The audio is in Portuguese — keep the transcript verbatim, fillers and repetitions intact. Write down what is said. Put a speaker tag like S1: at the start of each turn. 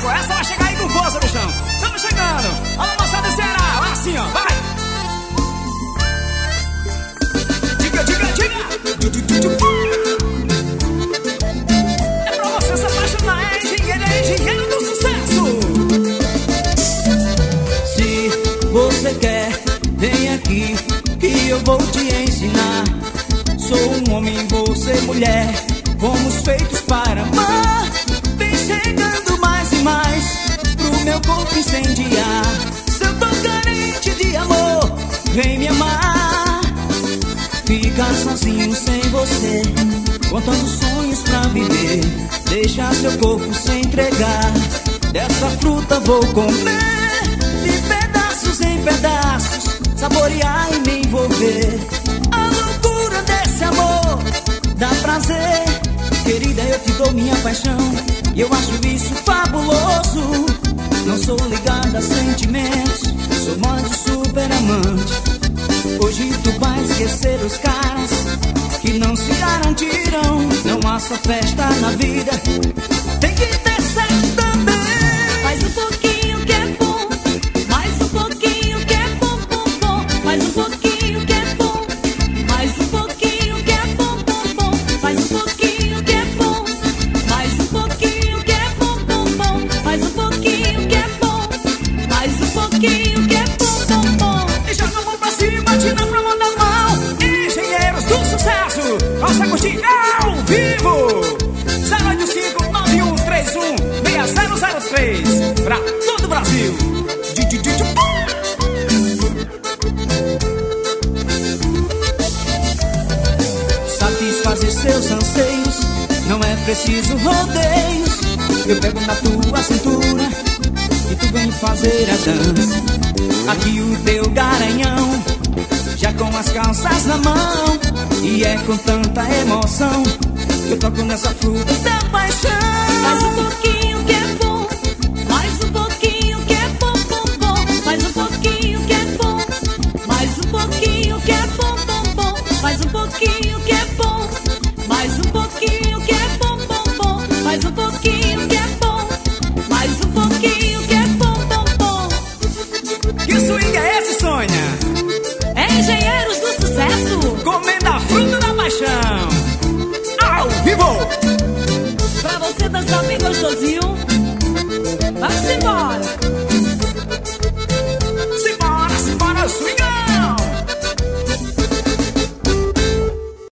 S1: égua, essa vai chegar aí com força no chão. Estamos chegando, alô moçada do Ceará, assim ó, vai. Diga, diga, diga. É pra você se apaixonar, é engenheiro, é engenheiro do sucesso.
S2: Se você quer, vem aqui que eu vou te ensinar. Sou um homem, você mulher, fomos feitos para amar. Vem chegando mais e mais pro meu corpo incendiar. Se eu tô carente de amor, vem me amar. Ficar sozinho sem você, contando sonhos pra viver. Deixar seu corpo se entregar. Dessa fruta vou comer, de pedaços em pedaços, saborear e me envolver. A loucura desse amor dá prazer. Querida, eu te dou minha paixão e eu acho isso fabuloso. Não sou ligada a sentimentos, sou mais um super amante. Hoje tu vai esquecer os caras que não se garantiram. Não há só festa na vida, tem que ter sexo também.
S3: Mais um pouquinho que é bom, mais um pouquinho que é bom, bom, bom. Mais um pouquinho que é bom, mais um pouquinho que é bom, bom, bom. Mais um pouquinho que é bom, mais um pouquinho que é bom, bom, bom. Mais um pouquinho que é bom, mais um pouquinho que é bom, bom, bom.
S1: E joga a mão pra cima, tira pra mão da mão. Engenheiros do sucesso, nossa curtir ao vivo. zero oito cinco nove um três um seis zero zero três pra todo o Brasil.
S2: Satisfazer seus anseios, não é preciso rodeios. Eu pego na tua cintura e tu vem fazer a dança. Aqui o teu garanhão, já com as calças na mão. E é com tanta emoção que eu toco nessa fruta da paixão.
S3: Mais um pouquinho que é bom, mais um pouquinho que é bom, bom, bom. Mais um pouquinho que é bom, mais um pouquinho que é bom, bom, bom. Mais um pouquinho que é bom, mais um pouquinho que é bom, bom, bom. Mais um pouquinho que é bom, mais um pouquinho que é bom, bom, bom.
S1: Que swing é esse, Sônia?
S3: É Engenheiros do Sucesso,
S1: Comendo a fruta da paixão ao vivo.
S3: pra você dançar bem gostosinho. Vamos embora.